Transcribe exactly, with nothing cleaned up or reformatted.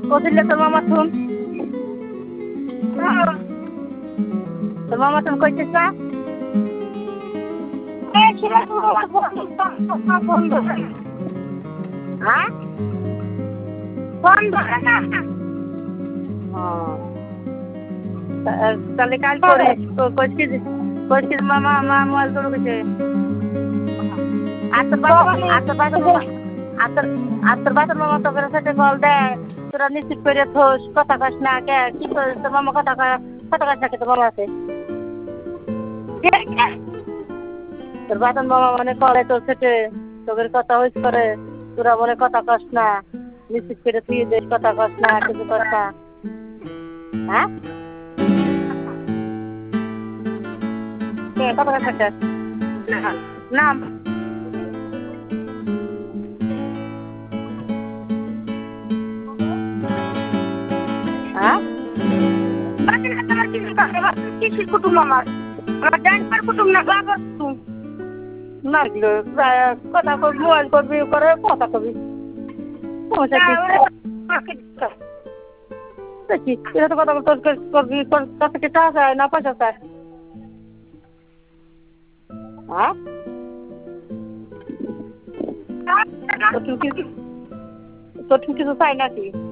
কদিলে তোর মামা শুন তোর মামা শুন কইছিস না হ্যাঁ ফোন ধরে না তাহলে কাল করিস কইছিস কইছিস মামা মা মোবাইল তোর কাছে আর তোর বাবা আর তোর বাবা আর তোর আর তোর বাবার মামা তোর সাথে কল দেয় তোরা নিশ্চিত করে থোস কথা কাস না কে কি করিস তোর মামা কথা কথা কাস না কে তোর মামা আছে তোর বাবার মামা মানে করে তোর সাথে তোদের কথা হইস করে তোরা বলে কথা কাস না নিশ্চিত করে তুই দেশ কথা কাস না কিছু কথা হ্যাঁ কথা কাস না হ্যাঁ কিসের কুটুম আমার আমার ডাক্তার কুটুম না বাবার কুটুম না প্রায় কথা কবি মোবাইল করবি করে কথা কবি দেখি এটা তো কথা করবি কাছ থেকে টাকা চায় না পয়সা চায় হ্যাঁ তোর কিছু চাই নাকি